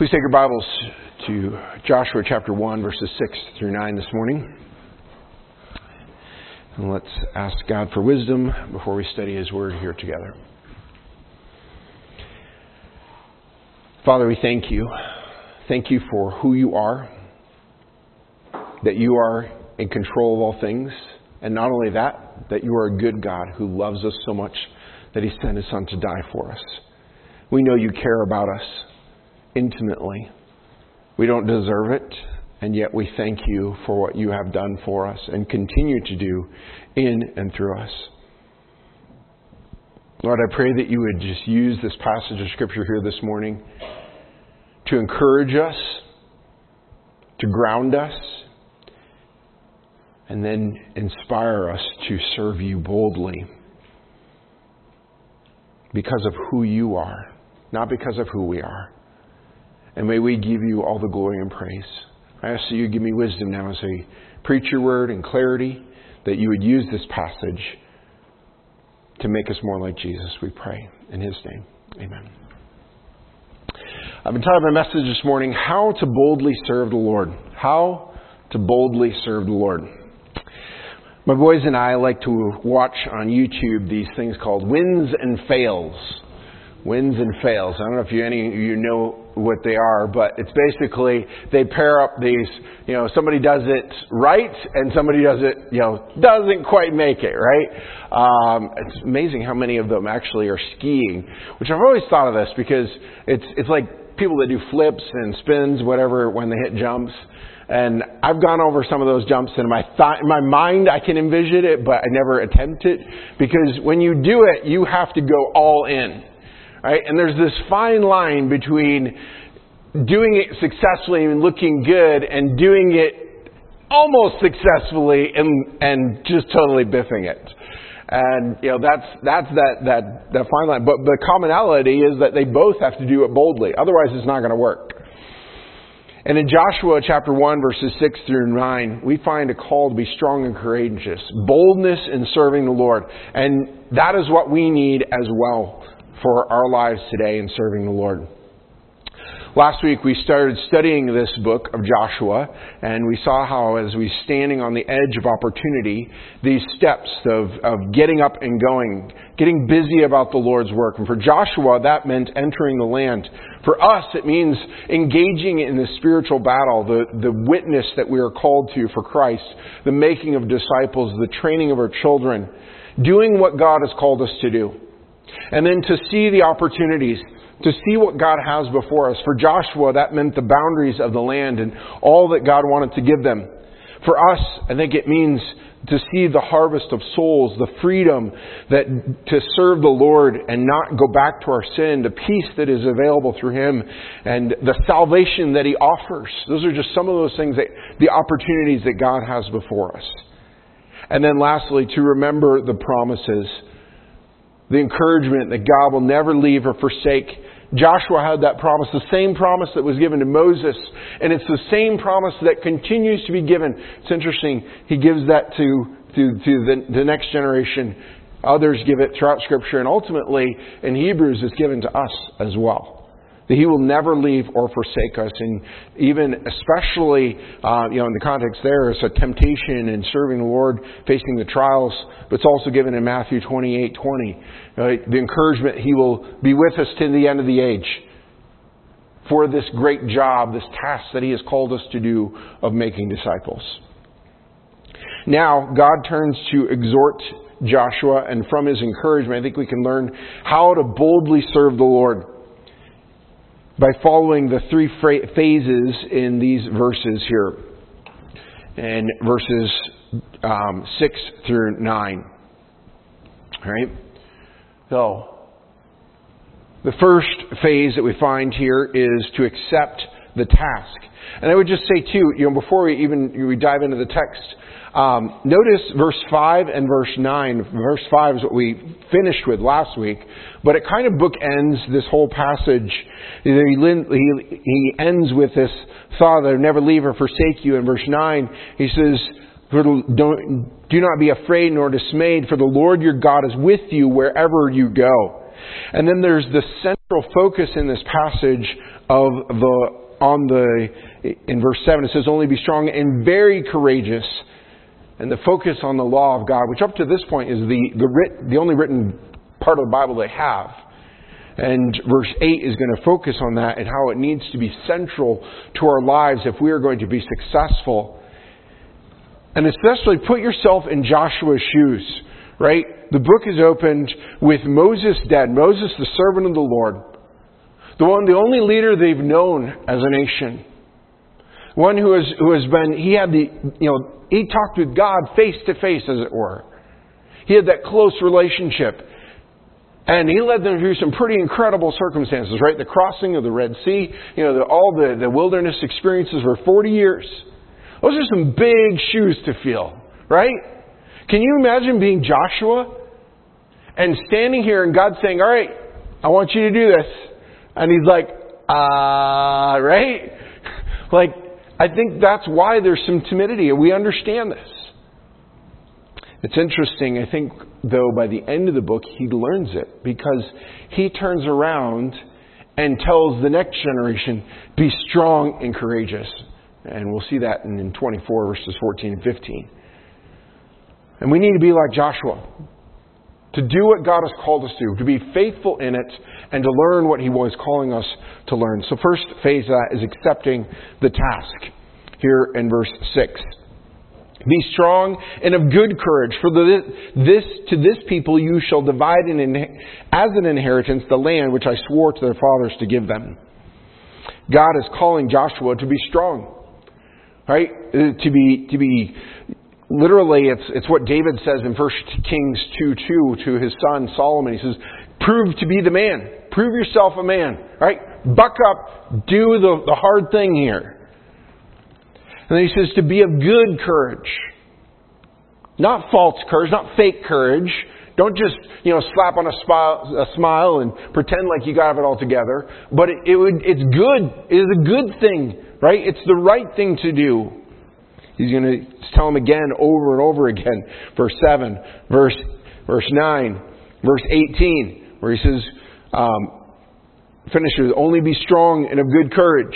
Please take your Bibles to Joshua chapter 1, verses 6 through 9 this morning. And let's ask God for wisdom before we study His Word here together. Father, we thank you. Thank you for who you are, that you are in control of all things. And not only that, that you are a good God who loves us so much that He sent His Son to die for us. We know you care about us intimately. We don't deserve it, and yet we thank you for what you have done for us and continue to do in and through us. Lord, I pray that you would just use this passage of Scripture here this morning to encourage us, to ground us, and then inspire us to serve you boldly because of who you are, not because of who we are. And may we give you all the glory and praise. I ask that you give me wisdom now as I preach your word and clarity, that you would use this passage to make us more like Jesus, we pray. In His name, amen. I've been titled my message this morning, How to Boldly Serve the Lord. How to Boldly Serve the Lord. My boys and I like to watch on YouTube these things called wins and fails. Wins and fails. I don't know if any of you know what they are, but it's basically they pair up these, somebody does it right and somebody does it, doesn't quite make it, right? It's amazing how many of them actually are skiing, which I've always thought of this because it's like people that do flips and spins, whatever, when they hit jumps. And I've gone over some of those jumps and in my mind I can envision it, but I never attempt it because when you do it, you have to go all in. Right? And there's this fine line between doing it successfully and looking good and doing it almost successfully and just totally biffing it. And that's that fine line. But the commonality is that they both have to do it boldly. Otherwise it's not going to work. And in Joshua chapter 1 verses 6 through 9, we find a call to be strong and courageous. Boldness in serving the Lord. And that is what we need as well for our lives today in serving the Lord. Last week we started studying this book of Joshua, and we saw how as we standing on the edge of opportunity, these steps of getting up and going, getting busy about the Lord's work. And for Joshua, that meant entering the land. For us, it means engaging in the spiritual battle, the witness that we are called to for Christ, the making of disciples, the training of our children, doing what God has called us to do. And then to see the opportunities, to see what God has before us. For Joshua, that meant the boundaries of the land and all that God wanted to give them. For us, I think it means to see the harvest of souls, the freedom that to serve the Lord and not go back to our sin, the peace that is available through Him, and the salvation that He offers. Those are just some of those things, the opportunities that God has before us. And then lastly, to remember the promises, the encouragement that God will never leave or forsake. Joshua had that promise, the same promise that was given to Moses. And it's the same promise that continues to be given. It's interesting. He gives that to the next generation. Others give it throughout Scripture. And ultimately, in Hebrews, it's given to us as well. That He will never leave or forsake us. And even especially, in the context there, it's a temptation in serving the Lord, facing the trials. But it's also given in Matthew 28:20. The encouragement He will be with us to the end of the age for this great job, this task that He has called us to do of making disciples. Now, God turns to exhort Joshua, and from his encouragement, I think we can learn how to boldly serve the Lord by following the three phases in these verses here. In verses 6 through 9. All right? So, the first phase that we find here is to accept the task. And I would just say too, before we dive into the text, notice verse 5 and verse 9. Verse 5 is what we finished with last week, but it kind of bookends this whole passage. He ends with this thought that I'll never leave or forsake you. In verse 9, he says, do not be afraid nor dismayed, for the Lord your God is with you wherever you go. And then there's the central focus in this passage in verse 7, it says, only be strong and very courageous. And the focus on the law of God, which up to this point is the only written part of the Bible they have. And verse 8 is going to focus on that and how it needs to be central to our lives if we are going to be successful. And especially put yourself in Joshua's shoes, right? The book is opened with Moses dead. Moses, the servant of the Lord. The only leader they've known as a nation. One who has been, he talked with God face to face, as it were. He had that close relationship. And he led them through some pretty incredible circumstances, right? The crossing of the Red Sea, all the wilderness experiences for 40 years. Those are some big shoes to fill, right? Can you imagine being Joshua and standing here and God saying, all right, I want you to do this. And he's like, right? Like, I think that's why there's some timidity, and we understand this. It's interesting, I think, though, by the end of the book, he learns it because he turns around and tells the next generation, be strong and courageous. And we'll see that in 24 verses 14 and 15. And we need to be like Joshua, to do what God has called us to be faithful in it, and to learn what he was calling us to learn. So first phase of that is accepting the task. Here in verse 6. Be strong and of good courage, for to this people you shall divide as an inheritance the land which I swore to their fathers to give them. God is calling Joshua to be strong. Right? To be literally, it's what David says in 1 Kings 2:2 to his son Solomon. He says, prove to be the man. Prove yourself a man. Right? Buck up. Do the hard thing here. And then he says to be of good courage. Not false courage, not fake courage. Don't just, slap on a smile and pretend like you got it all together. But it's good. It is a good thing, right? It's the right thing to do. He's going to tell him again over and over again. Verse 7, verse 9, verse 18, where he says, finish with, only be strong and of good courage.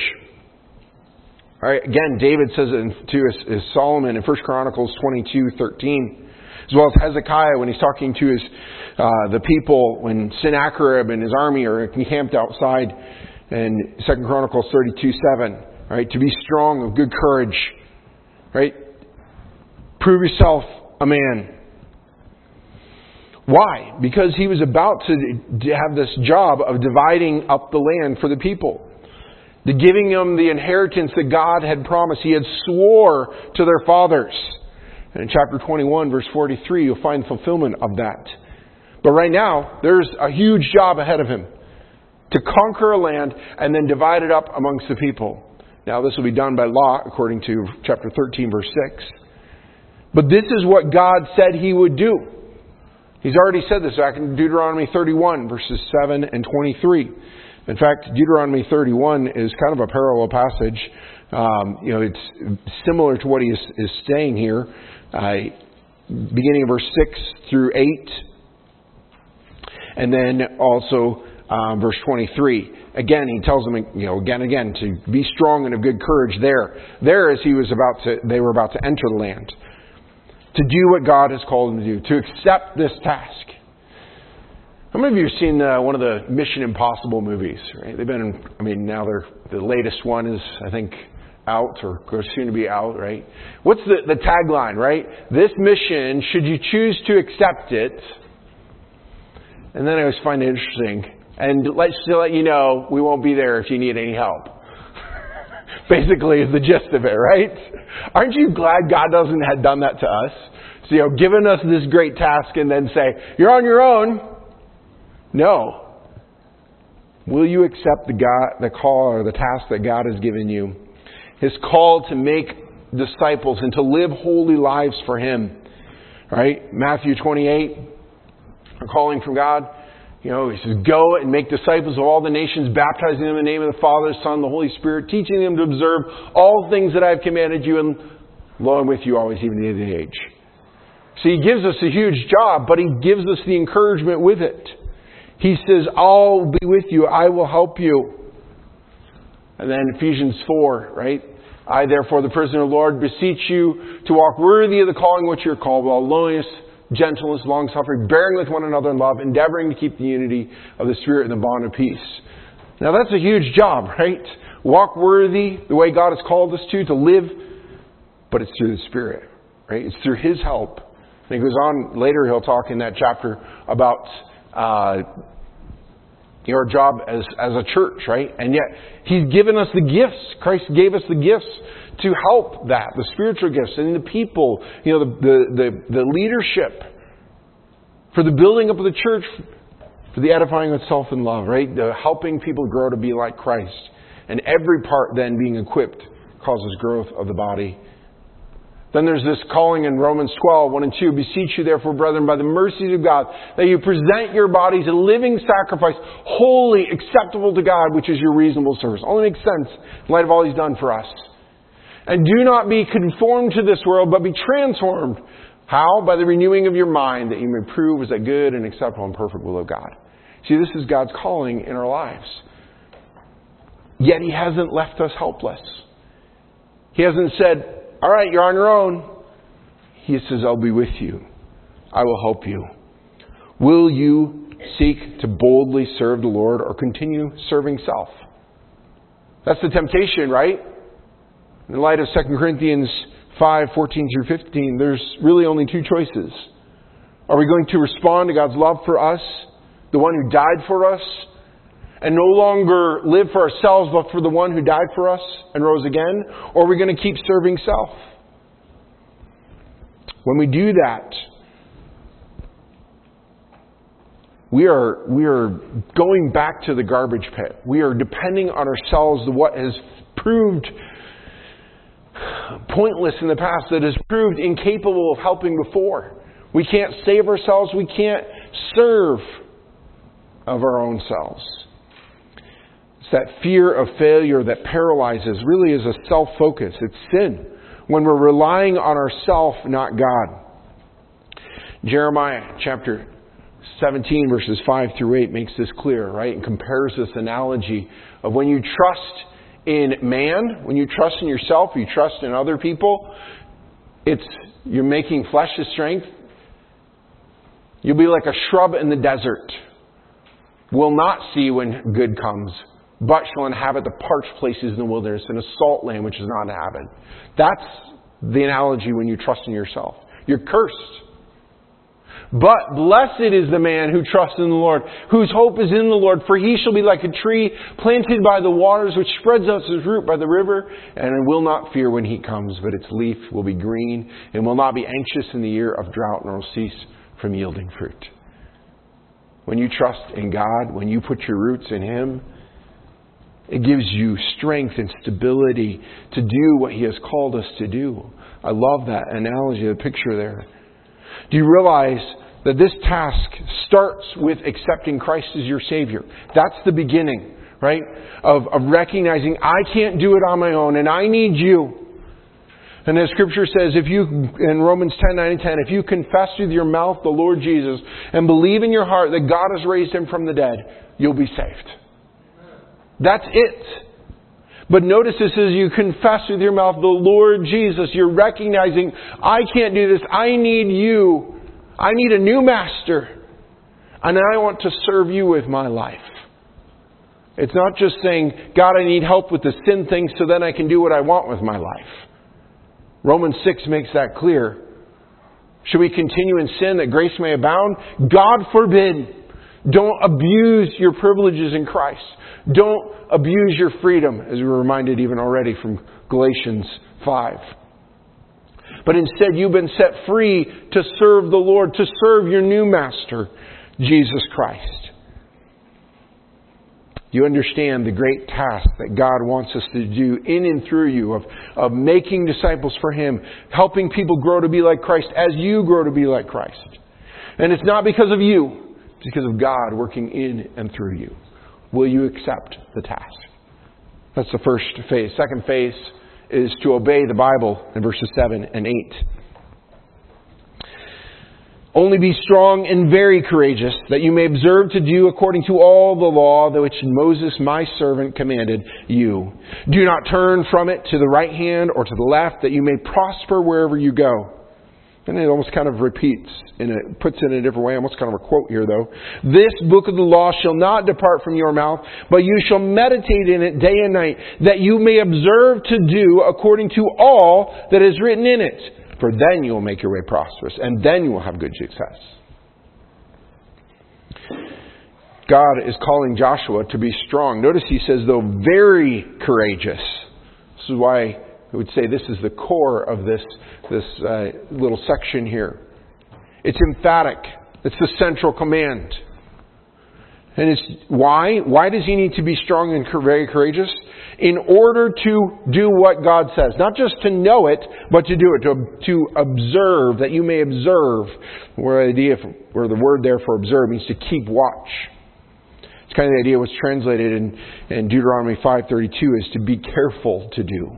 All right, again, David says it to Solomon in 1 Chronicles 22:13, as well as Hezekiah when he's talking to the people when Sennacherib and his army are encamped outside, in 2 Chronicles 32:7. Right, to be strong of good courage. Right, prove yourself a man. Why? Because he was about to have this job of dividing up the land for the people. The giving them the inheritance that God had promised. He had swore to their fathers. And in chapter 21, verse 43, you'll find fulfillment of that. But right now, there's a huge job ahead of him. To conquer a land and then divide it up amongst the people. Now, this will be done by law, according to chapter 13, verse 6. But this is what God said he would do. He's already said this back in Deuteronomy 31, verses 7 and 23. In fact, Deuteronomy 31 is kind of a parallel passage. It's similar to what he is saying here, beginning of verse 6 through 8, and then also verse 23. Again, he tells them, again and again, to be strong and of good courage there as they were about to enter the land, to do what God has called them to do, to accept this task. How many of you have seen one of the Mission Impossible movies? Right? They've been, now the latest one is, I think, out or soon to be out, right? What's the tagline, right? This mission, should you choose to accept it. And then I always find it interesting. And let's let you know, we won't be there if you need any help. Basically is the gist of it, right? Aren't you glad God doesn't have done that to us? So, given us this great task and then say, you're on your own. No. Will you accept the call or the task that God has given you? His call to make disciples and to live holy lives for Him. Right? Matthew 28, a calling from God. He says, go and make disciples of all the nations, baptizing them in the name of the Father, the Son, and the Holy Spirit, teaching them to observe all things that I have commanded you, and lo, I'm with you always, even to the end of the age. So He gives us a huge job, but He gives us the encouragement with it. He says, I'll be with you. I will help you. And then Ephesians 4, right? I, therefore, the prisoner of the Lord, beseech you to walk worthy of the calling which you're called, with all lowliness, gentleness, long-suffering, bearing with one another in love, endeavoring to keep the unity of the Spirit in the bond of peace. Now that's a huge job, right? Walk worthy, the way God has called us to live, but it's through the Spirit, right? It's through His help. And he goes on, later he'll talk in that chapter about your job as a church, right? And yet He's given us the gifts. Christ gave us the gifts to help that, the spiritual gifts and the people, the leadership for the building up of the church, for the edifying of itself in love, right? The helping people grow to be like Christ. And every part then being equipped causes growth of the body. Then there's this calling in Romans 12, 1 and 2. Beseech you therefore, brethren, by the mercies of God, that you present your bodies a living sacrifice, holy, acceptable to God, which is your reasonable service. Only makes sense in light of all He's done for us. And do not be conformed to this world, but be transformed. How? By the renewing of your mind, that you may prove what is that good and acceptable and perfect will of God. See, this is God's calling in our lives. Yet He hasn't left us helpless. He hasn't said, all right, you're on your own. He says, I'll be with you. I will help you. Will you seek to boldly serve the Lord or continue serving self? That's the temptation, right? In light of 2 Corinthians 5, 14 through 15, there's really only two choices. Are we going to respond to God's love for us, the one who died for us, and no longer live for ourselves, but for the one who died for us and rose again? Or are we going to keep serving self? When we do that, we are going back to the garbage pit. We are depending on ourselves, what has proved pointless in the past, that has proved incapable of helping before. We can't save ourselves. We can't serve of our own selves. It's that fear of failure that paralyzes, really is a self-focus. It's sin. When we're relying on ourselves, not God. Jeremiah chapter 17 verses 5 through 8 makes this clear, right? And compares this analogy of when you trust in man, when you trust in yourself, you trust in other people, you're making flesh a strength. You'll be like a shrub in the desert. Will not see when good comes, but shall inhabit the parched places in the wilderness, in a salt land which is not inhabited. That's the analogy when you trust in yourself. You're cursed. But blessed is the man who trusts in the Lord, whose hope is in the Lord, for he shall be like a tree planted by the waters, which spreads out his root by the river, and will not fear when heat comes, but its leaf will be green, and will not be anxious in the year of drought, nor will cease from yielding fruit. When you trust in God, when you put your roots in Him, it gives you strength and stability to do what He has called us to do. I love that analogy, the picture there. Do you realize that this task starts with accepting Christ as your Savior? That's the beginning, right? Of recognizing I can't do it on my own and I need you. And as Scripture says, in Romans 10, 9 and 10, if you confess with your mouth the Lord Jesus and believe in your heart that God has raised Him from the dead, you'll be saved. That's it. But notice this is you confess with your mouth the Lord Jesus. You're recognizing, I can't do this. I need you. I need a new master. And I want to serve you with my life. It's not just saying, God, I need help with the sin thing so then I can do what I want with my life. Romans 6 makes that clear. Should we continue in sin that grace may abound? God forbid. Don't abuse your privileges in Christ. Don't abuse your freedom, as we were reminded even already from Galatians 5. But instead, you've been set free to serve the Lord, to serve your new master, Jesus Christ. You understand the great task that God wants us to do in and through you of making disciples for Him, helping people grow to be like Christ as you grow to be like Christ. And it's not because of you, it's because of God working in and through you. Will you accept the task? That's the first phase. Second phase is to obey the Bible in verses 7 and 8. Only be strong and very courageous, that you may observe to do according to all the law which Moses my servant commanded you. Do not turn from it to the right hand or to the left, that you may prosper wherever you go. And it almost kind of repeats, and it puts it in a different way, almost kind of a quote here though. This book of the law shall not depart from your mouth, but you shall meditate in it day and night, that you may observe to do according to all that is written in it. For then you will make your way prosperous, and then you will have good success. God is calling Joshua to be strong. Notice he says, though, very courageous. This is why I would say this is the core of this little section here. It's emphatic. It's the central command. And it's why? Why does he need to be strong and very courageous? In order to do what God says. Not just to know it, but to do it. To observe, that you may observe. Where the word there for observe means to keep watch. It's kind of the idea what's translated in Deuteronomy 5:32 is to be careful to do.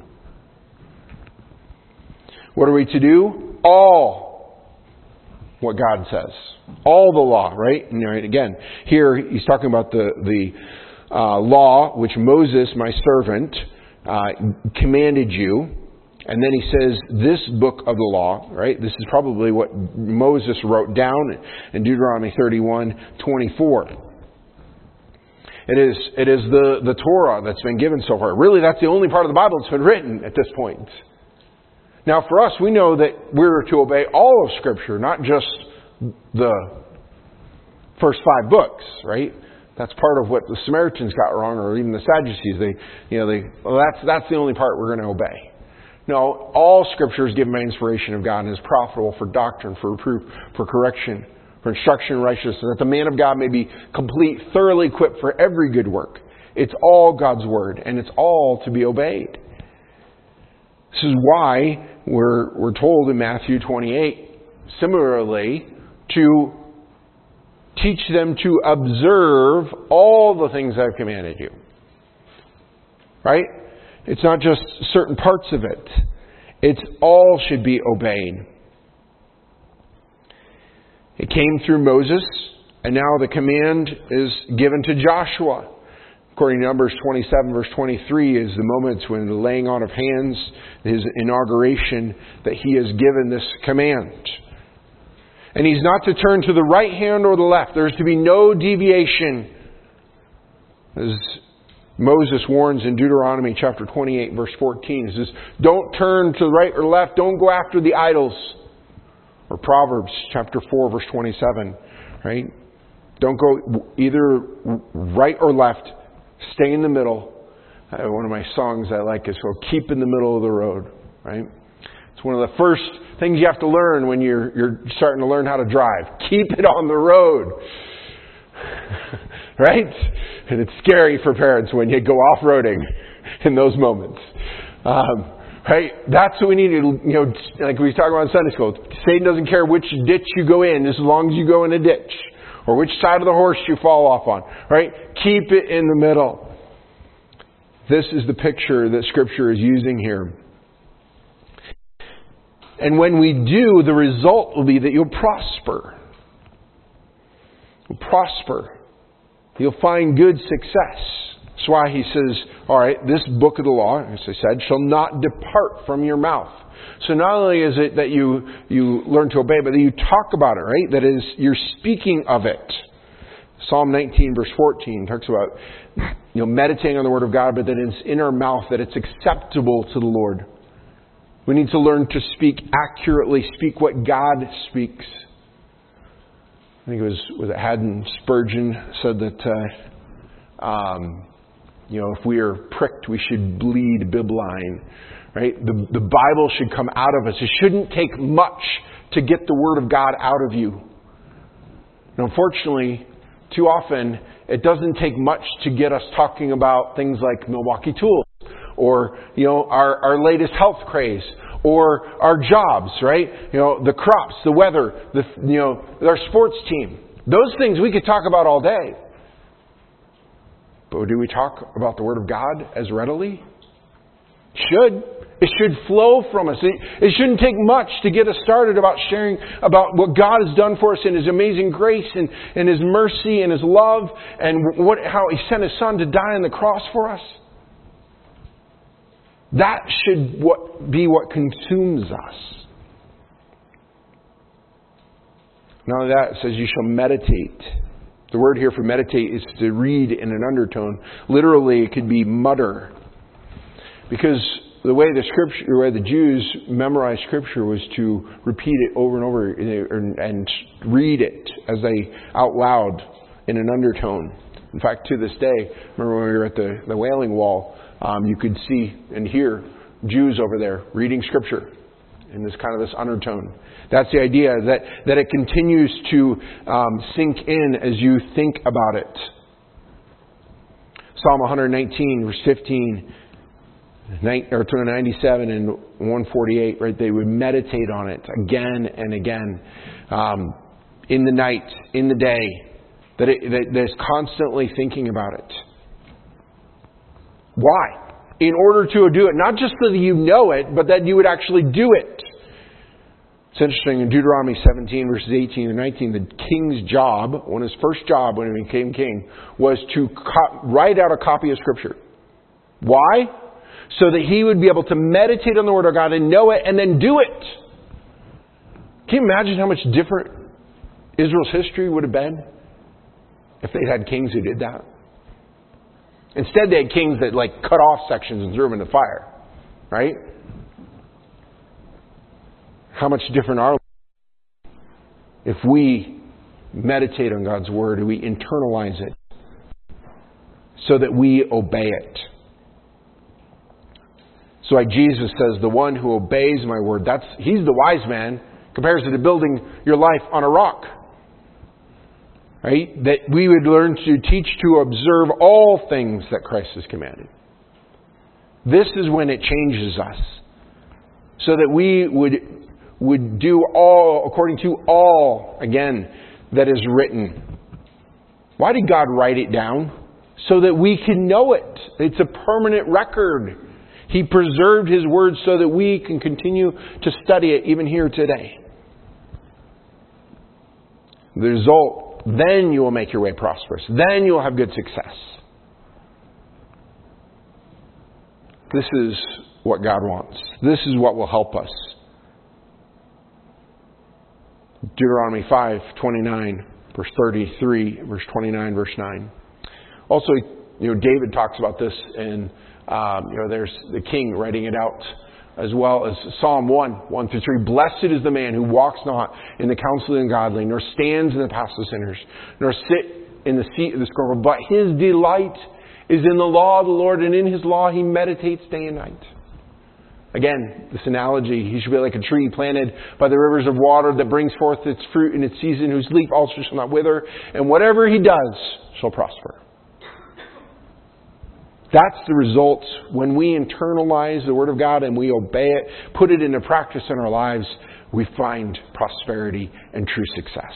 What are we to do? All what God says. All the law, right? And again, here he's talking about the law which Moses, my servant, commanded you. And then he says, this book of the law, right? This is probably what Moses wrote down in Deuteronomy 31:24. It is the Torah that's been given so far. Really, that's the only part of the Bible that's been written at this point. Now, for us, we know that we're to obey all of Scripture, not just the first 5 books, right? That's part of what the Samaritans got wrong, or even the Sadducees. That's the only part we're going to obey. No, all Scripture is given by inspiration of God and is profitable for doctrine, for reproof, for correction, for instruction in righteousness, that the man of God may be complete, thoroughly equipped for every good work. It's all God's Word, and it's all to be obeyed. This is why we're told in Matthew 28, similarly, to teach them to observe all the things I've commanded you. Right? It's not just certain parts of it. It's all should be obeyed. It came through Moses, and now the command is given to Joshua. According to Numbers 27, verse 23, is the moment when the laying on of hands, his inauguration, that he has given this command. And he's not to turn to the right hand or the left. There's to be no deviation. As Moses warns in Deuteronomy chapter 28, verse 14. He says, don't turn to the right or left. Don't go after the idols. Or Proverbs chapter 4, verse 27. Right? Don't go either right or left. Stay in the middle. One of my songs I like is called Keep in the Middle of the Road. Right? It's one of the first things you have to learn when you're starting to learn how to drive. Keep it on the road. Right? And it's scary for parents when you go off-roading in those moments. Right? That's what we need to, like we talked about in Sunday school. Satan doesn't care which ditch you go in as long as you go in a ditch. Or which side of the horse you fall off on. Right? Keep it in the middle. This is the picture that Scripture is using here. And when we do, the result will be that you'll prosper. You'll prosper. You'll find good success. That's why he says, all right, this book of the law, as I said, shall not depart from your mouth. So not only is it that you learn to obey, but that you talk about it, right? That is, you're speaking of it. Psalm 19, verse 14 talks about meditating on the Word of God, but that it's in our mouth, that it's acceptable to the Lord. We need to learn to speak accurately, speak what God speaks. I think it was Haddon Spurgeon said that, if we are pricked, we should bleed bibline. Right? The Bible should come out of us. It shouldn't take much to get the Word of God out of you. And unfortunately, too often, it doesn't take much to get us talking about things like Milwaukee Tools, or our latest health craze, or our jobs, right? The crops, the weather, our sports team. Those things we could talk about all day. But do we talk about the Word of God as readily? Should. It should flow from us. It shouldn't take much to get us started about sharing about what God has done for us in His amazing grace and His mercy and His love and how He sent His Son to die on the cross for us. That should be what consumes us. Not only that, it says you shall meditate. The word here for meditate is to read in an undertone. Literally, it could be mutter. Because the way the Jews memorized Scripture was to repeat it over and over and read it as they out loud in an undertone. In fact, to this day, remember when we were at the Wailing Wall, you could see and hear Jews over there reading Scripture in this undertone. That's the idea, that it continues to sink in as you think about it. Psalm 119, verse 15, or 97 and 148, right? They would meditate on it again and again, in the night, in the day, that is constantly thinking about it. Why? In order to do it, not just so that you know it, but that you would actually do it. It's interesting, in Deuteronomy 17, verses 18 and 19, the king's job, his first job when he became king, was to write out a copy of Scripture. Why? So that he would be able to meditate on the Word of God and know it and then do it. Can you imagine how much different Israel's history would have been if they had kings who did that? Instead, they had kings that cut off sections and threw them in the fire. Right? How much different are we if we meditate on God's Word and we internalize it so that we obey it? So like Jesus says, the one who obeys my word, he's the wise man, compares it to building your life on a rock. Right? That we would learn to teach to observe all things that Christ has commanded. This is when it changes us. So that we would do all, according to all, again, that is written. Why did God write it down? So that we can know it. It's a permanent record. He preserved His Word so that we can continue to study it even here today. The result, then you will make your way prosperous. Then you will have good success. This is what God wants. This is what will help us. Deuteronomy 5:29, verse 33, verse 29, verse 9. Also, David talks about this in there's the king writing it out, as well as Psalm 1:1-3. Blessed is the man who walks not in the counsel of the ungodly, nor stands in the paths of sinners, nor sit in the seat of the scornful. But his delight is in the law of the Lord, and in His law he meditates day and night. Again, this analogy, he should be like a tree planted by the rivers of water that brings forth its fruit in its season, whose leaf also shall not wither, and whatever he does shall prosper. That's the result when we internalize the Word of God and we obey it, put it into practice in our lives, we find prosperity and true success.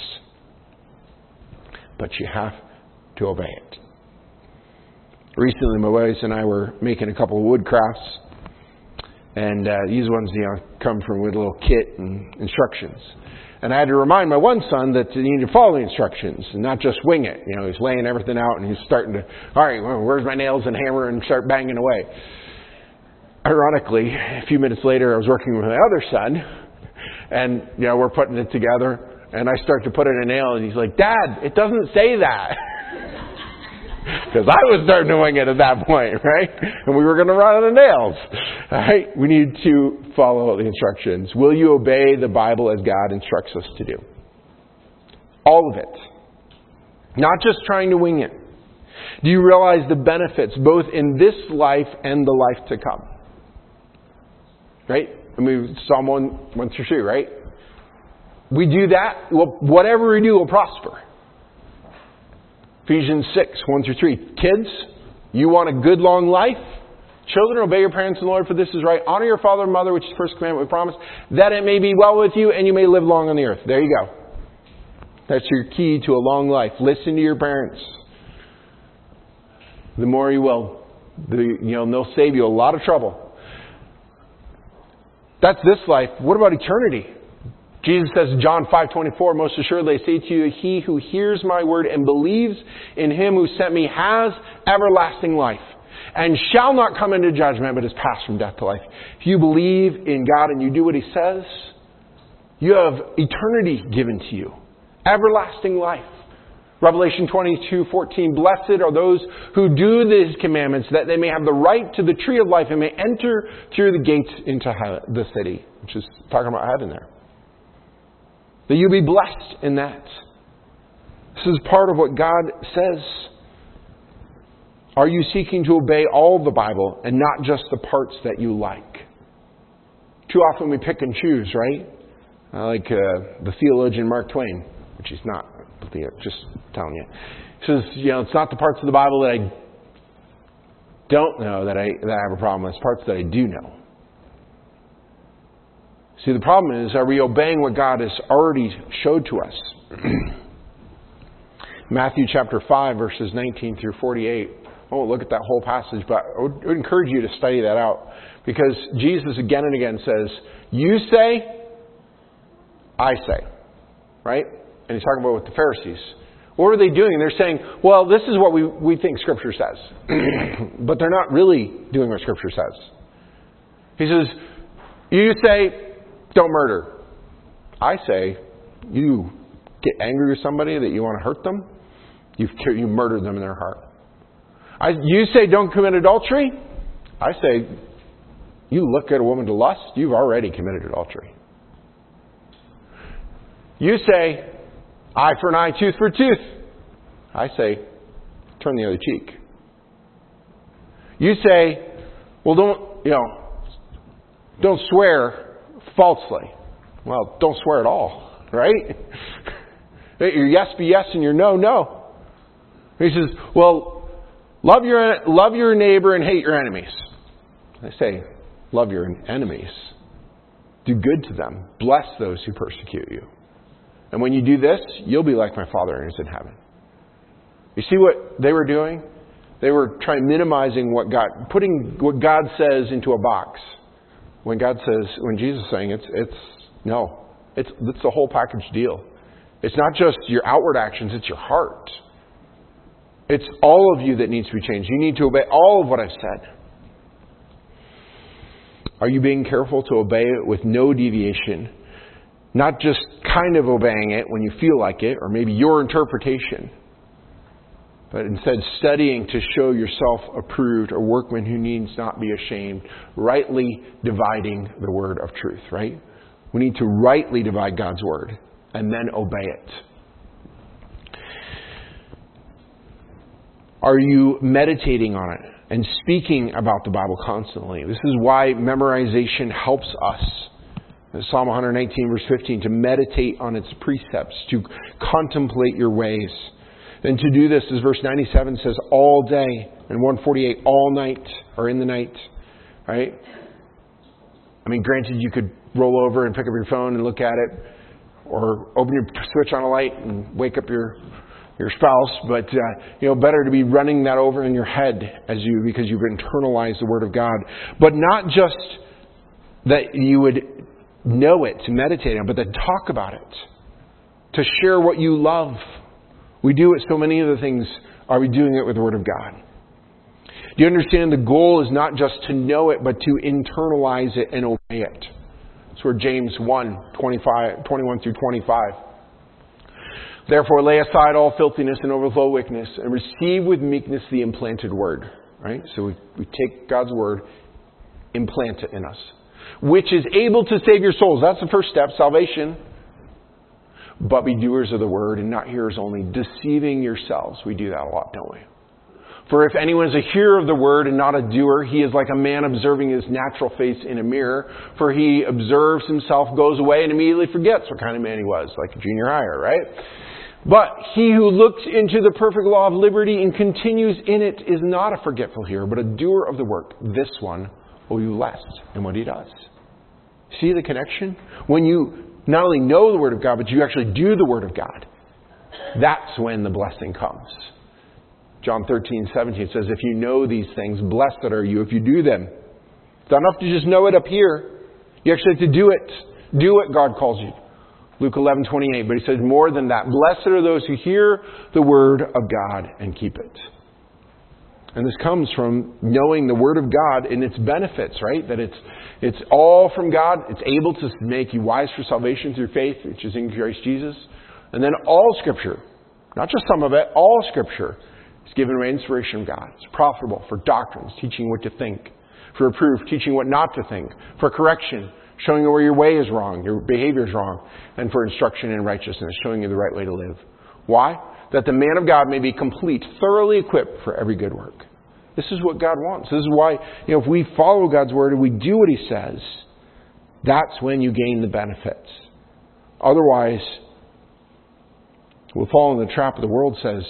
But you have to obey it. Recently, my wife and I were making a couple of wood crafts. And these ones, come from with a little kit and instructions. And I had to remind my one son that he needed to follow the instructions and not just wing it. He's laying everything out and he's starting to, all right, well, where's my nails and hammer, and start banging away. Ironically, a few minutes later, I was working with my other son, and we're putting it together, and I start to put in a nail, and he's like, Dad, it doesn't say that. Because I was starting to wing it at that point, right? And we were going to run out of nails. All right? We need to follow the instructions. Will you obey the Bible as God instructs us to do? All of it. Not just trying to wing it. Do you realize the benefits both in this life and the life to come? Right? Psalm 1-2, right? We do that, whatever we do will prosper. Ephesians 6:1-3. Kids, you want a good long life? Children, obey your parents in the Lord, for this is right. Honor your father and mother, which is the first commandment we promise, that it may be well with you and you may live long on the earth. There you go. That's your key to a long life. Listen to your parents. The more you will, they'll save you a lot of trouble. That's this life. What about eternity? Jesus says in John 5:24, most assuredly I say to you, he who hears my word and believes in him who sent me has everlasting life and shall not come into judgment, but is passed from death to life. If you believe in God and you do what he says, you have eternity given to you. Everlasting life. Revelation 22:14, blessed are those who do these commandments, that they may have the right to the tree of life and may enter through the gates into the city, which is talking about heaven there. That you be blessed in that. This is part of what God says. Are you seeking to obey all of the Bible and not just the parts that you like? Too often we pick and choose, right? Like the theologian Mark Twain, which he's not, just telling you. He says, it's not the parts of the Bible that I don't know that I have a problem with. It's parts that I do know. See, the problem is, are we obeying what God has already showed to us? Matthew chapter 5, verses 19 through 48. I won't look at that whole passage, but I would encourage you to study that out. Because Jesus again and again says, you say, I say. Right? And he's talking about with the Pharisees. What are they doing? They're saying, well, this is what we think Scripture says. But they're not really doing what Scripture says. He says, you say, don't murder. I say, you get angry with somebody that you want to hurt them, you murdered them in their heart. You say, don't commit adultery. I say, you look at a woman to lust, you've already committed adultery. You say, eye for an eye, tooth for a tooth. I say, turn the other cheek. You say, well, don't swear falsely. Well, don't swear at all, right? Your yes be yes and your no, no. He says, well, love your neighbor and hate your enemies. I say, love your enemies. Do good to them. Bless those who persecute you. And when you do this, you'll be like my Father who is in heaven. You see what they were doing? They were minimizing putting what God says into a box. When Jesus is saying it's the whole package deal. It's not just your outward actions, it's your heart. It's all of you that needs to be changed. You need to obey all of what I've said. Are you being careful to obey it with no deviation? Not just kind of obeying it when you feel like it, or maybe your interpretation. But instead studying to show yourself approved, a workman who needs not be ashamed, rightly dividing the word of truth, right? We need to rightly divide God's word and then obey it. Are you meditating on it and speaking about the Bible constantly? This is why memorization helps us. Psalm 119 verse 15, to meditate on its precepts, to contemplate your ways. And to do this, as verse 97 says, all day, and 148, all night, or in the night, right? I mean, granted, you could roll over and pick up your phone and look at it, or open your switch on a light and wake up your spouse, but better to be running that over in your head because you've internalized the Word of God. But not just that you would know it, to meditate on, but then talk about it, to share what you love. We do it so many other things. Are we doing it with the Word of God? Do you understand the goal is not just to know it, but to internalize it and obey it? That's where James 1:21 through 25. Therefore lay aside all filthiness and overflow wickedness, and receive with meekness the implanted word. Right? So we take God's word, implant it in us, which is able to save your souls. That's the first step, salvation. But be doers of the word and not hearers only, deceiving yourselves. We do that a lot, don't we? For if anyone is a hearer of the word and not a doer, he is like a man observing his natural face in a mirror. For he observes himself, goes away, and immediately forgets what kind of man he was, like a junior higher, right? But he who looks into the perfect law of liberty and continues in it is not a forgetful hearer, but a doer of the work. This one will be blessed in what he does. See the connection? When you not only know the Word of God, but you actually do the Word of God, that's when the blessing comes. John 13:17 says, if you know these things, blessed are you if you do them. It's not enough to just know it up here. You actually have to do it. Do what God calls you. Luke 11:28. But he says more than that. Blessed are those who hear the word of God and keep it. And this comes from knowing the word of God and its benefits, right? That it's all from God. It's able to make you wise for salvation through faith, which is in Christ Jesus. And then all Scripture, not just some of it, all Scripture is given by inspiration of God. It's profitable for doctrines, teaching what to think, for reproof, teaching what not to think, for correction, showing you where your way is wrong, your behavior is wrong, and for instruction in righteousness, showing you the right way to live. Why? That the man of God may be complete, thoroughly equipped for every good work. This is what God wants. This is why, if we follow God's word and we do what He says, that's when you gain the benefits. Otherwise, we'll fall in the trap of the world says.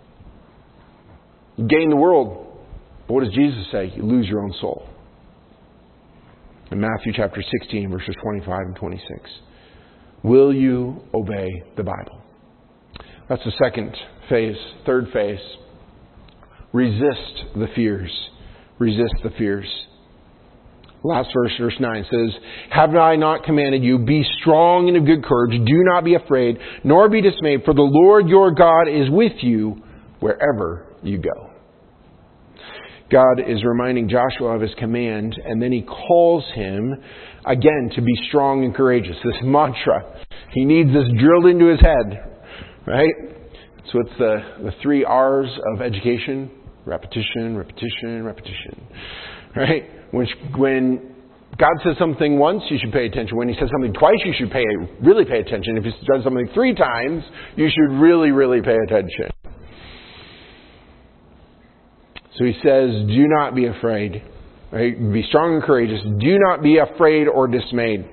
You gain the world, but what does Jesus say? You lose your own soul. In Matthew chapter 16, verses 25 and 26. Will you obey the Bible? That's the second phase. Third phase. Resist the fears. Resist the fears. Last verse 9 says, Have I not commanded you, be strong and of good courage, do not be afraid, nor be dismayed, for the Lord your God is with you wherever you go. God is reminding Joshua of His command, and then He calls him again to be strong and courageous. This mantra. He needs this drilled into his head. Right? So it's the 3 R's of education. Repetition, repetition, repetition. Right? When God says something once, you should pay attention. When He says something twice, you should really pay attention. If He does something 3 times, you should really, really pay attention. So He says, do not be afraid. Right? Be strong and courageous. Do not be afraid or dismayed.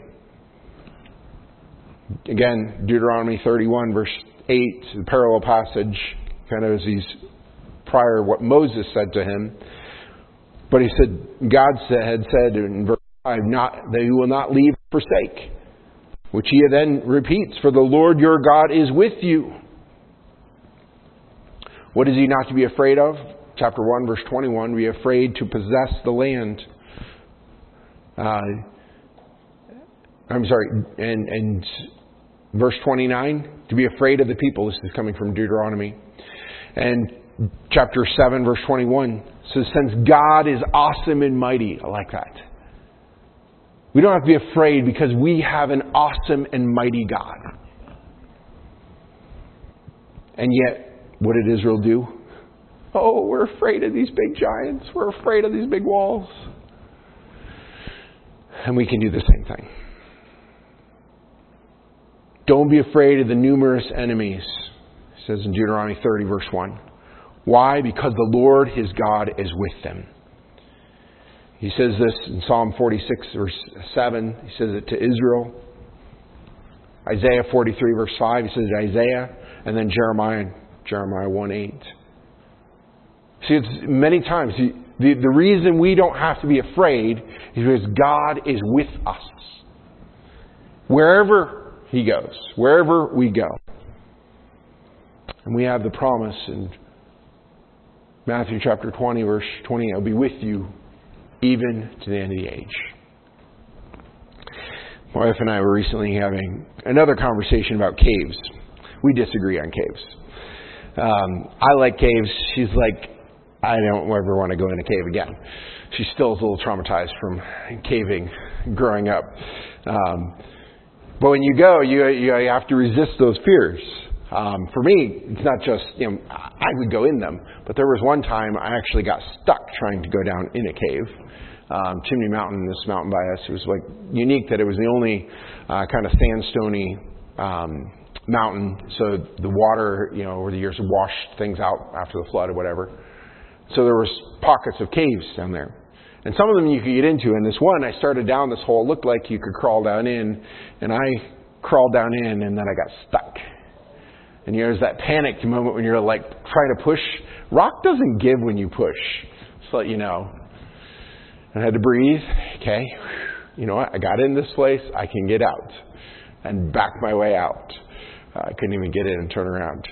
Again, Deuteronomy 31, verse 8, the parallel passage, kind of as he's prior what Moses said to him. But he said, God had said in verse 5, that He will not leave or forsake. Which He then repeats, for the Lord your God is with you. What is He not to be afraid of? Chapter 1, verse 21, be afraid to possess the land. And verse 29, to be afraid of the people. This is coming from Deuteronomy. And chapter 7, verse 21 says, since God is awesome and mighty. I like that. We don't have to be afraid because we have an awesome and mighty God. And yet, what did Israel do? Oh, we're afraid of these big giants. We're afraid of these big walls. And we can do the same thing. Don't be afraid of the numerous enemies, it says in Deuteronomy 30, verse 1. Why? Because the Lord, his God, is with them. He says this in Psalm 46, verse 7. He says it to Israel. Isaiah 43, verse 5. He says it to Isaiah. And then Jeremiah 1:8. See, it's many times. The reason we don't have to be afraid is because God is with us. Wherever He goes. Wherever we go. And we have the promise in Matthew chapter 20, verse 20. I'll be with you even to the end of the age. My wife and I were recently having another conversation about caves. We disagree on caves. I like caves. She's like, I don't ever want to go in a cave again. She still is a little traumatized from caving growing up. But when you go, you have to resist those fears. For me, it's not just, I would go in them. But there was one time I actually got stuck trying to go down in a cave. Chimney Mountain, this mountain by us, it was like unique that it was the only kind of sandstony mountain. So the water, over the years washed things out after the flood or whatever. So there was pockets of caves down there. And some of them you could get into. And this one, I started down this hole. It looked like you could crawl down in. And I crawled down in and then I got stuck. And there's that panicked moment when you're like trying to push. Rock doesn't give when you push. Just to let you know. I had to breathe. Okay. You know what? I got in this place. I can get out. And back my way out. I couldn't even get in and turn around.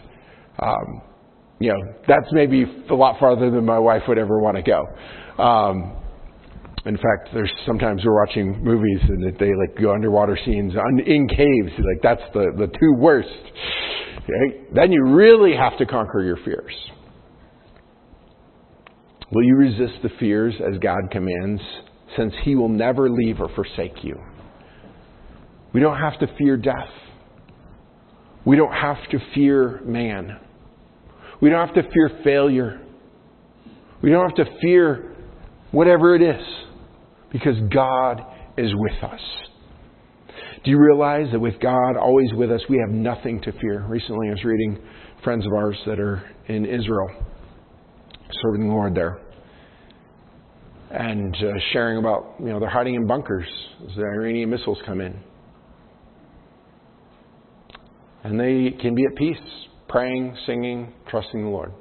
That's maybe a lot farther than my wife would ever want to go. In fact, there's sometimes we're watching movies and they like go underwater scenes in caves. Like that's the two worst. Okay? Then you really have to conquer your fears. Will you resist the fears as God commands, since He will never leave or forsake you? We don't have to fear death. We don't have to fear man. We don't have to fear failure. We don't have to fear whatever it is, because God is with us. Do you realize that with God always with us, we have nothing to fear? Recently I was reading friends of ours that are in Israel, serving the Lord there, and sharing about, they're hiding in bunkers as the Iranian missiles come in. And they can be at peace, praying, singing, trusting the Lord.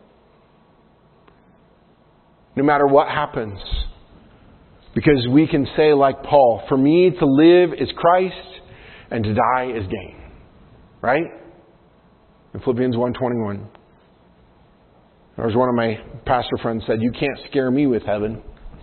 No matter what happens. Because we can say like Paul, for me to live is Christ and to die is gain. Right? In Philippians 1:21. There was one of my pastor friends said, you can't scare me with heaven.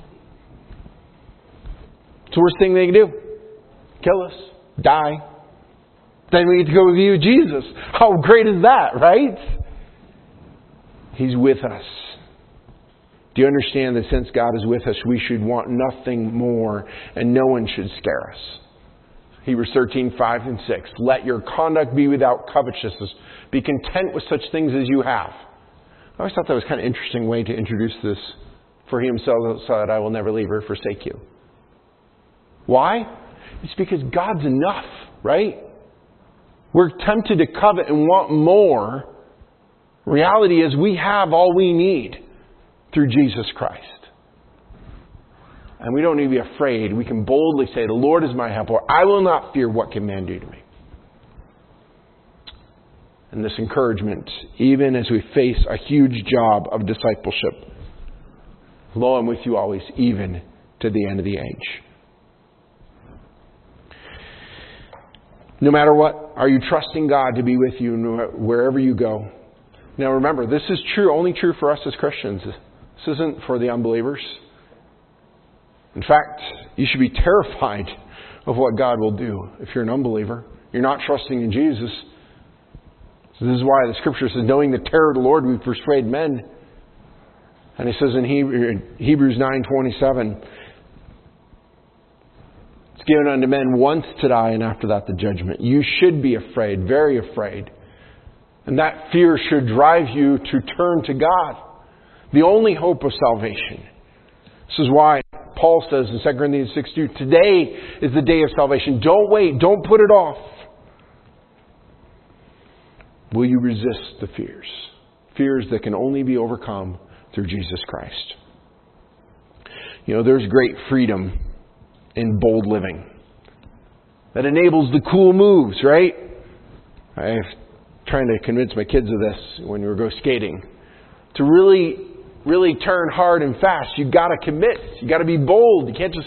It's the worst thing they can do. Kill us. Die. Then we get to go with you, Jesus. How great is that, right? He's with us. Do you understand that since God is with us, we should want nothing more and no one should scare us? Hebrews 13:5 and 6. Let your conduct be without covetousness. Be content with such things as you have. I always thought that was kind of an interesting way to introduce this. For He Himself said, I will never leave or forsake you. Why? It's because God's enough, right? We're tempted to covet and want more. Reality is we have all we need through Jesus Christ. And we don't need to be afraid. We can boldly say, the Lord is my helper. I will not fear what can man do to me. And this encouragement, even as we face a huge job of discipleship. Lo, I'm with you always, even to the end of the age. No matter what, are you trusting God to be with you wherever you go? Now remember, this is only true for us as Christians. This isn't for the unbelievers. In fact, you should be terrified of what God will do if you're an unbeliever. You're not trusting in Jesus. So this is why the Scripture says, knowing the terror of the Lord, we persuade men. And it says in Hebrews 9:27, it's given unto men once to die, and after that the judgment. You should be afraid, very afraid. And that fear should drive you to turn to God, the only hope of salvation. This is why Paul says in 2 Corinthians 6:2, today is the day of salvation. Don't wait. Don't put it off. Will you resist the fears? Fears that can only be overcome through Jesus Christ. There's great freedom in bold living that enables the cool moves, right? I'm trying to convince my kids of this when we go skating. To really turn hard and fast, you've got to commit. You've got to be bold. You can't just,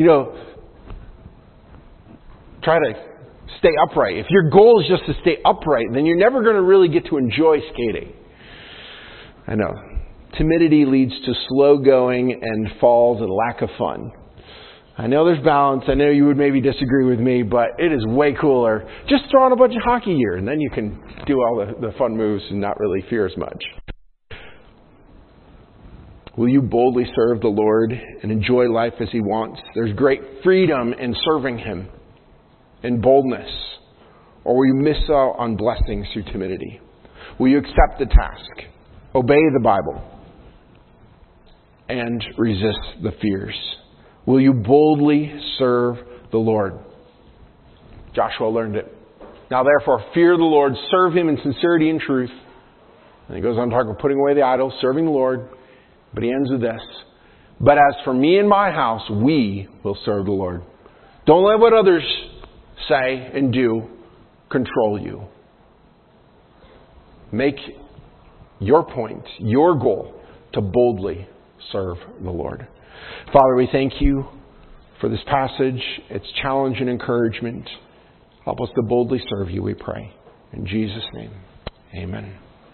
try to stay upright. If your goal is just to stay upright, then you're never going to really get to enjoy skating. I know. Timidity leads to slow going and falls and lack of fun. I know there's balance. I know you would maybe disagree with me, but it is way cooler. Just throw on a bunch of hockey gear, and then you can do all the fun moves and not really fear as much. Will you boldly serve the Lord and enjoy life as He wants? There's great freedom in serving Him, in boldness. Or will you miss out on blessings through timidity? Will you accept the task, obey the Bible, and resist the fears? Will you boldly serve the Lord? Joshua learned it. Now therefore, fear the Lord, serve Him in sincerity and truth. And he goes on to talk about putting away the idols, serving the Lord. But he ends with this. But as for me and my house, we will serve the Lord. Don't let what others say and do control you. Make your point, your goal, to boldly serve the Lord. Father, we thank You for this passage, its challenge and encouragement. Help us to boldly serve You, we pray. In Jesus' name, amen.